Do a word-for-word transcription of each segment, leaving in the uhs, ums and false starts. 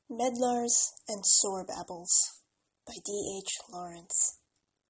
Medlars and Sorbabbles by D H Lawrence.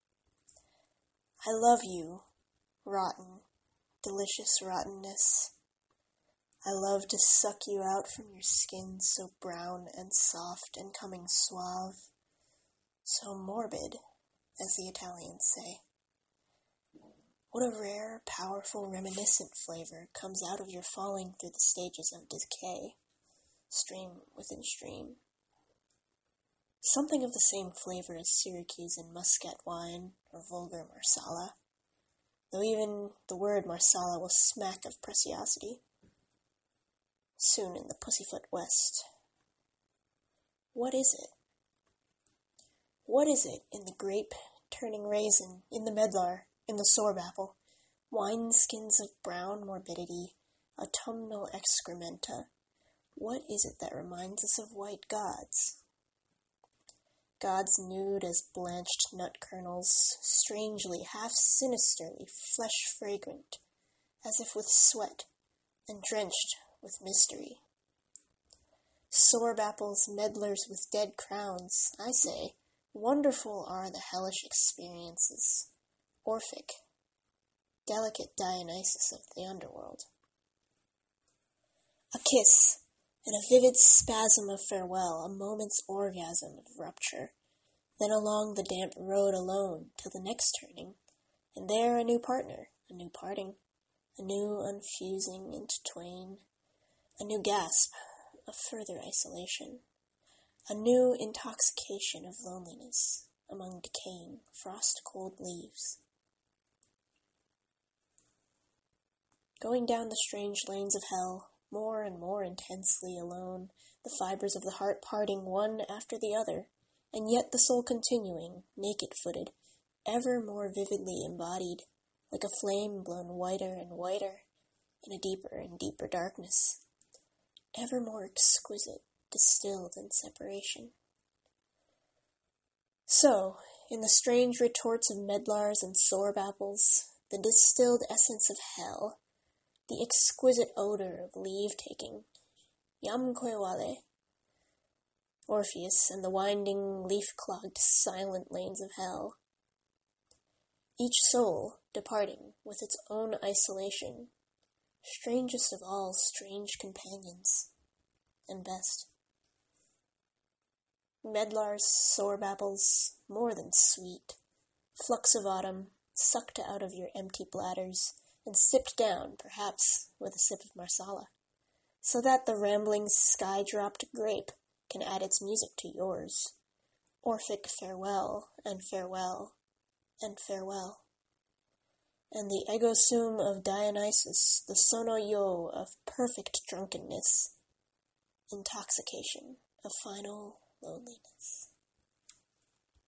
I love you, rotten, delicious rottenness. I love to suck you out from your skin so brown and soft and coming suave, so morbid, as the Italians say. What a rare, powerful, reminiscent flavor comes out of your falling through the stages of decay, stream within stream. Something of the same flavor as Syracuse and Muscat wine or vulgar Marsala, though even the word Marsala will smack of preciosity. Soon in the Pussyfoot West. What is it? What is it in the grape turning raisin, in the medlar, in the sorbapple, wineskins of brown morbidity, autumnal excrementa? What is it that reminds us of white gods? Gods nude as blanched nut kernels, strangely, half-sinisterly, flesh-fragrant, as if with sweat, and drenched with mystery. Sorbapples, medlars with dead crowns, I say, wonderful are the hellish experiences, Orphic, delicate Dionysus of the underworld. A kiss, and a vivid spasm of farewell, a moment's orgasm of rupture, then along the damp road alone till the next turning, and there a new partner, a new parting, a new unfusing into twain, a new gasp of further isolation, a new intoxication of loneliness among decaying, frost-cold leaves. Going down the strange lanes of hell, more and more intensely alone, the fibers of the heart parting one after the other, and yet the soul continuing, naked-footed, ever more vividly embodied, like a flame blown whiter and whiter, in a deeper and deeper darkness, ever more exquisite, distilled in separation. So, in the strange retorts of medlars and sorbapples, the distilled essence of hell, the exquisite odor of leave-taking, Yamque Wale, Orpheus and the winding, leaf-clogged, silent lanes of hell. Each soul departing with its own isolation, strangest of all strange companions, and best. Medlars, sorbapples, more than sweet, flux of autumn, sucked out of your empty bladders, and sipped down, perhaps, with a sip of Marsala, so that the rambling sky-dropped grape can add its music to yours. Orphic farewell, and farewell, and farewell. And the ego sum of Dionysus, the sono yo of perfect drunkenness, intoxication of final loneliness.